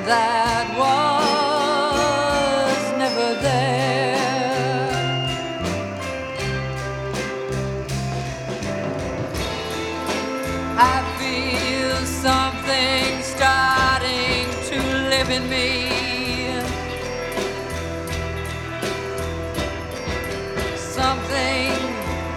that was never there. I feel something starting to live in me.